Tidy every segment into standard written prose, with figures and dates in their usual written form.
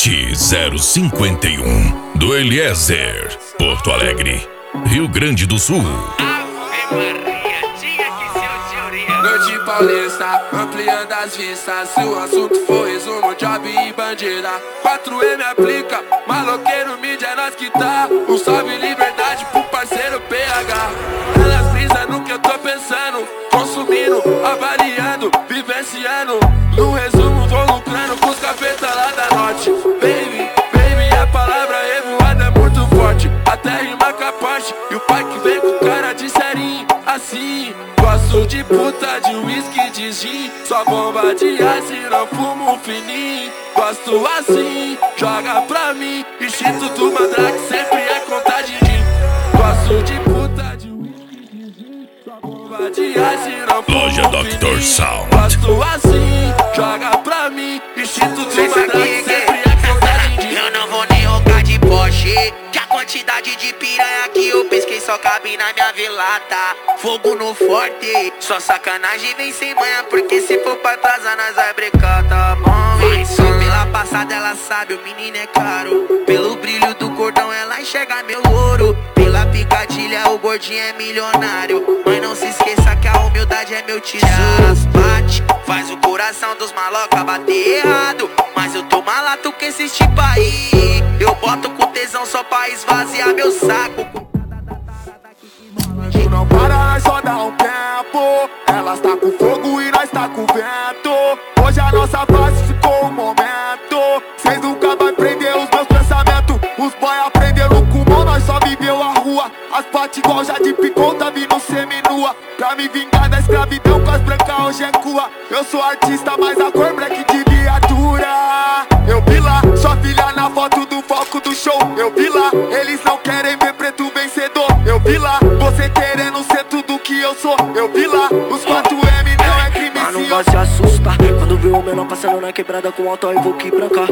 7051 do Eliezer, Porto Alegre, Rio Grande do Sul. Noite paulista, ampliando as vistas. Se o assunto for resumo, job e bandida, 4M aplica, maloqueiro, mídia, é nós que tá. Um salve liberdade pro parceiro PH. Elas brisam no que eu tô pensando, consumindo, avaliando, vivenciando. No resumo vou lucrando com os capeta lá da norte. Baby, baby, a palavra revoada é muito forte, até rima capaz. E o pai que vem com cara de serinho, assim. Gosto de puta, de whisky, de gin, só bomba de ice, não fumo fininho. Gosto assim, joga pra mim, Instituto Mandrake sempre é contagem de. Gosto de puta, de whisky, de gin, só bomba de ice, não fumo Loja Dr. Sound. Gosto assim, joga pra mim, Instituto Mandrake sempre é contagem de. Eu não vou nem rogar de Porsche, que a quantidade de piranha que eu pesquei só cabe na minha velata. Fogo no forte, só sacanagem vem sem manha, porque se for pra trás nós vai brecar, tá bom? Só pela passada ela sabe, o menino é caro. Pelo brilho do cordão ela enxerga meu ouro. Pela picadilha o gordinho é milionário. Mas não se esqueça que a humildade é meu tesouro. Bate, faz o coração dos maloca bater errado, mas eu tô malato com esse tipo aí. Eu boto com tesão só pra esvaziar meu saco. Tu não para, nós só dá um tempo. Elas tá com fogo e nós tá com vento. Hoje a nossa base ficou um momento. Cês nunca vai prender os meus pensamentos. Os boy aprenderam com mão, nós só viveu a rua. As patas igual já de picou, tá vindo seminua. Pra me vingar da escravidão com as brancas hoje é cua. Eu sou artista, mas a cor black de viatura. Eu vi lá, sua filha na foto do foco do show. Eu vi lá, eles não querem ver preto vencedor. Eu vi lá, você querendo ser tudo que eu sou. Eu vi lá, os 4M não é crime. Mas não vai se assustar quando vê o menor passando na quebrada com alto e vou que branca.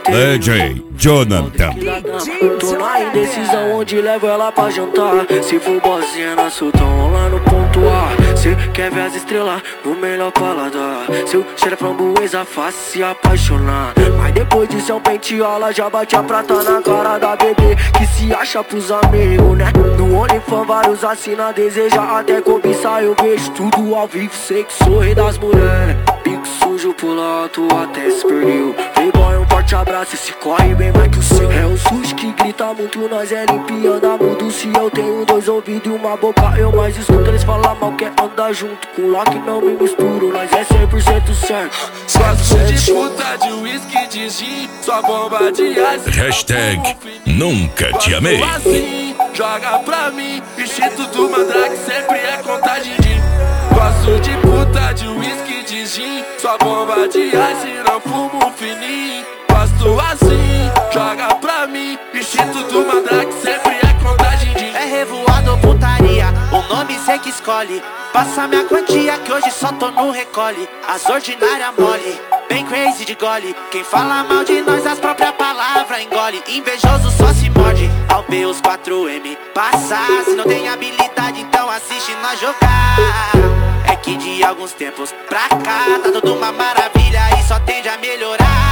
DJ Jonathan. Tô na indecisão onde levo ela pra jantar. Se for bozinha na sultão lá no ponto A. Cê quer ver as estrelas no melhor paladar. Seu cheiro é framboesa, faz se apaixonar. Mas depois disso é um penteola, já bate a prata na cara da bebê que se acha pros amigos, né? No OnlyFans vários assina, deseja até cobiçar. Eu vejo tudo ao vivo, sei que sou rei das mulheres. Pico sujo pro alto até se perdeu. Playboy, um forte abraço, esse corre bem mais que o seu. É o sujo que grita muito, nós é limpinho, anda mudo. Se eu tenho dois ouvidos e uma boca, eu mais escuto. Eles falam mal, quer andar junto com Loki, não me misturo. Nós é 100% certo. Gosto de puta, de whisky, de gin, só bomba de ice. Hashtag Nunca Te Amei. Assim, joga pra mim, Instituto Mandrake sempre é contagem de. Gosto de puta, de whisky, de gin, só bomba de ice, não fumo fininho. Gosto assim, joga pra mim, Instituto Mandrake sempre é contagem de. É revoado ou putaria, o nome cê que escolhe. Passa minha quantia que hoje só tô no recolhe. As ordinárias mole, bem crazy de gole. Quem fala mal de nós as próprias palavras engole. Invejoso só se morde ao ver os 4M passar. Se não tem habilidade então assiste nós jogar. É que de alguns tempos pra cá tá tudo uma maravilha e só tende a melhorar.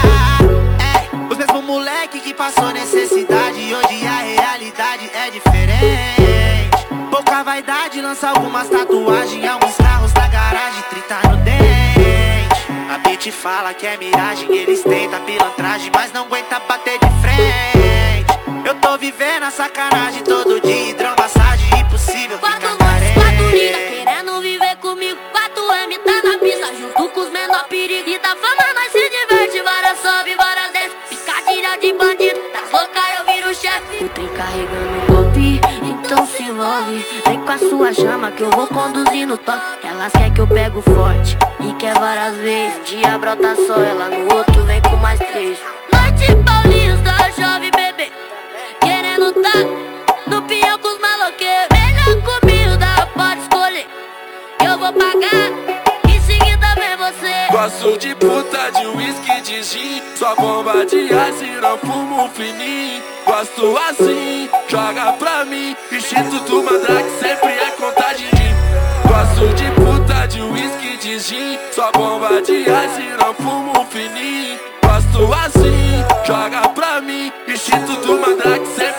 É, os mesmos moleque que passou necessidade, hoje a realidade é diferente. Pouca vaidade, lança algumas tatuagens, alguns carros na garagem, 30 no dente. A bitch fala que é miragem, eles tentam pilantragem, mas não aguenta bater de frente. Eu tô vivendo a sacanagem todo dia, hidromassagem, impossível ficar carente. 4 liga querendo viver comigo, 4M tá na pista, junto com os menor perigo. E da fama nós se diverte, várias sobe, várias desce, picadilha de bandido, das loucas eu viro chefe. O trem carregando o golpe, então se envolve. Vem com a sua chama que eu vou conduzir no toque. Elas quer que eu pego forte e quer várias vezes. Um dia brota só ela, no outro vem com mais 3. Noite paulista, chove bebê, querendo tá no pinhão com os maloqueiros. Melhor comida, pode escolher, eu vou pagar, em seguida vem você. Gosto de puta, de whisky, de gin, só bomba de ice, não fumo fininho. Gosto assim, joga pra mim, Instituto Mandrake sempre é contagem de. Gosto de puta, de whisky, de gin, só bomba de ice, não fumo fininho. Gosto assim, joga instinto do mandrake sempre